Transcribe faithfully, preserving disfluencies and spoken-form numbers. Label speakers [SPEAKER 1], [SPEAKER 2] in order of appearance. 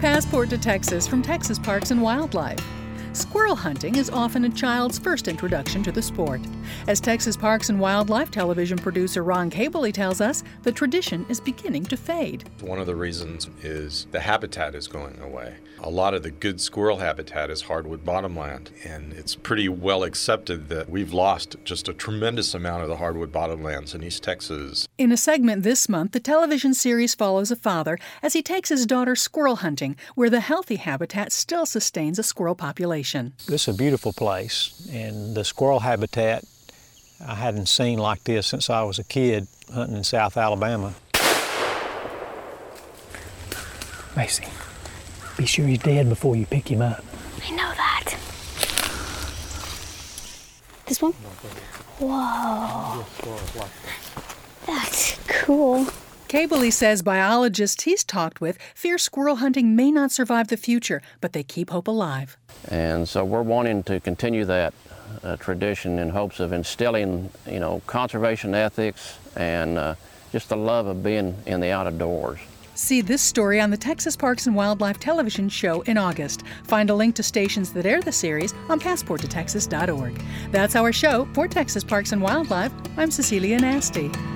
[SPEAKER 1] Passport to Texas from Texas Parks and Wildlife. Squirrel hunting is often a child's first introduction to the sport. As Texas Parks and Wildlife television producer Ron Cabley tells us, the tradition is beginning to fade.
[SPEAKER 2] One of the reasons is the habitat is going away. A lot of the good squirrel habitat is hardwood bottomland, and it's pretty well accepted that we've lost just a tremendous amount of the hardwood bottomlands in East Texas.
[SPEAKER 1] In a segment this month, the television series follows a father as he takes his daughter squirrel hunting, where the healthy habitat still sustains a squirrel population.
[SPEAKER 3] This is a beautiful place, and the squirrel habitat I hadn't seen like this since I was a kid hunting in South Alabama.
[SPEAKER 4] Macy, be sure he's dead before you pick him up.
[SPEAKER 5] I know that. This one? Whoa. That's cool.
[SPEAKER 1] Cabley says biologists he's talked with fear squirrel hunting may not survive the future, but they keep hope alive.
[SPEAKER 6] And so we're wanting to continue that uh, tradition in hopes of instilling, you know, conservation ethics and uh, just the love of being in the outdoors.
[SPEAKER 1] See this story on the Texas Parks and Wildlife television show in August. Find a link to stations that air the series on passport to texas dot org. That's our show. For Texas Parks and Wildlife, I'm Cecilia Nasty.